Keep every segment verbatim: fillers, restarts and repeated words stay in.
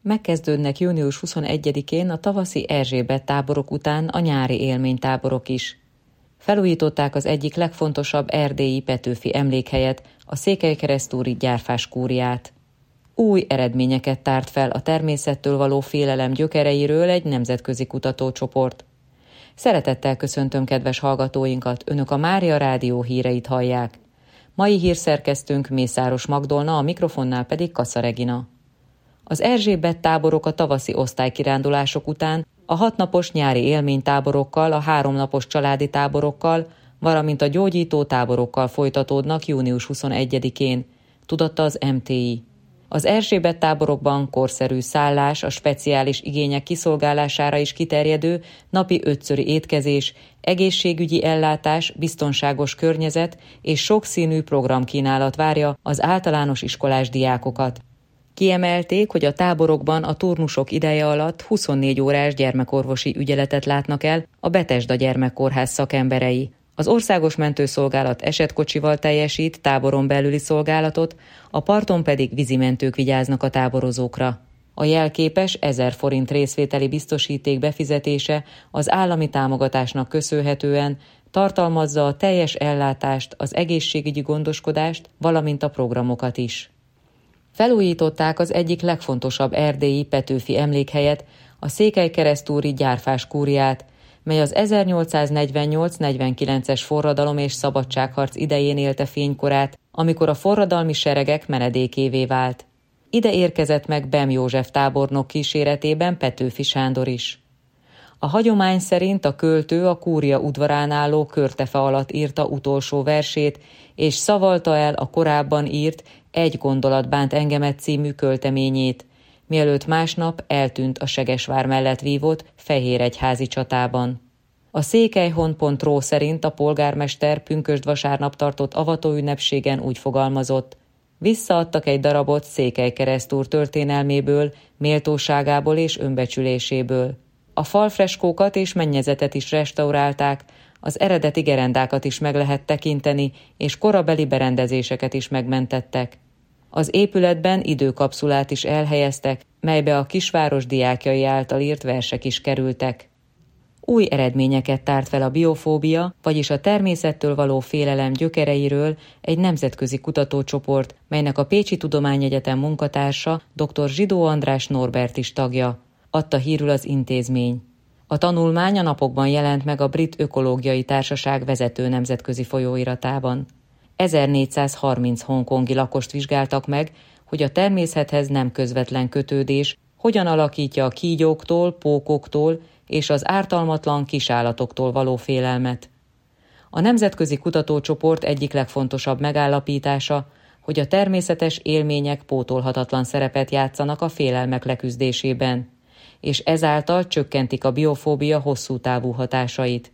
Megkezdődnek június huszonegyedikén a tavaszi Erzsébet táborok után a nyári élménytáborok is. Felújították az egyik legfontosabb erdélyi Petőfi emlékhelyet, a székelykeresztúri Gyárfás kúriát. Új eredményeket tárt fel a természettől való félelem gyökereiről egy nemzetközi kutatócsoport. Szeretettel köszöntöm kedves hallgatóinkat, Önök a Mária Rádió híreit hallják. Mai hírszerkesztőnk Mészáros Magdolna, a mikrofonnál pedig Kassa Regina. Az Erzsébet táborok a tavaszi osztálykirándulások után a hatnapos nyári élménytáborokkal, a háromnapos családi táborokkal, valamint a gyógyító táborokkal folytatódnak június huszonegyedikén, tudatta az em té i. Az Erzsébet táborokban korszerű szállás, a speciális igények kiszolgálására is kiterjedő napi ötszöri étkezés, egészségügyi ellátás, biztonságos környezet és sokszínű programkínálat várja az általános iskolás diákokat. Kiemelték, hogy a táborokban a turnusok ideje alatt huszonnégy órás gyermekorvosi ügyeletet látnak el a Betesda Gyermekkórház szakemberei. Az Országos Mentőszolgálat esetkocsival teljesít táboron belüli szolgálatot, a parton pedig vízimentők vigyáznak a táborozókra. A jelképes ezer forint részvételi biztosíték befizetése az állami támogatásnak köszönhetően tartalmazza a teljes ellátást, az egészségügyi gondoskodást, valamint a programokat is. Felújították az egyik legfontosabb erdélyi Petőfi emlékhelyet, a székelykeresztúri Gyárfás kúriát, mely az ezernyolcszáznegyvennyolc-negyvenkilences forradalom és szabadságharc idején élte fénykorát, amikor a forradalmi seregek menedékévé vált. Ide érkezett meg Bem József tábornok kíséretében Petőfi Sándor is. A hagyomány szerint a költő a kúria udvarán álló körtefe alatt írta utolsó versét, és szavalta el a korábban írt Egy gondolat bánt engemet című költeményét, mielőtt másnap eltűnt a Segesvár mellett vívott Fehéregyházi csatában. A székelyhon pont ro szerint a polgármester pünkösd vasárnap tartott avatóünnepségen úgy fogalmazott: visszaadtak egy darabot Székelykeresztúr történelméből, méltóságából és önbecsüléséből. A falfreskókat és mennyezetet is restaurálták, az eredeti gerendákat is meg lehet tekinteni, és korabeli berendezéseket is megmentettek. Az épületben időkapszulát is elhelyeztek, melybe a kisváros diákjai által írt versek is kerültek. Új eredményeket tárt fel a biofóbia, vagyis a természettől való félelem gyökereiről egy nemzetközi kutatócsoport, melynek a Pécsi Tudományegyetem munkatársa dr. Zsidó András Norbert is tagja, adta hírül az intézmény. A tanulmány a napokban jelent meg a Brit Ökológiai Társaság vezető nemzetközi folyóiratában. ezernégyszázharminc hongkongi lakost vizsgáltak meg, hogy a természethez nem közvetlen kötődés hogyan alakítja a kígyóktól, pókoktól és az ártalmatlan kisállatoktól való félelmet. A nemzetközi kutatócsoport egyik legfontosabb megállapítása, hogy a természetes élmények pótolhatatlan szerepet játszanak a félelmek leküzdésében, és ezáltal csökkentik a biofóbia hosszú távú hatásait.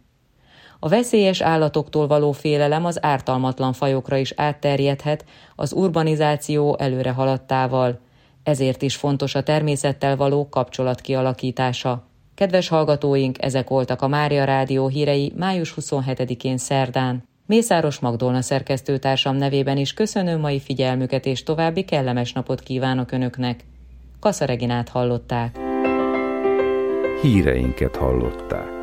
A veszélyes állatoktól való félelem az ártalmatlan fajokra is átterjedhet az urbanizáció előre haladtával, ezért is fontos a természettel való kapcsolat kialakítása. Kedves hallgatóink, ezek voltak a Mária Rádió hírei május huszonhetedikén szerdán. Mészáros Magdolna szerkesztőtársam nevében is köszönöm mai figyelmüket, és további kellemes napot kívánok Önöknek. Kassa Reginát hallották. Híreinket hallották.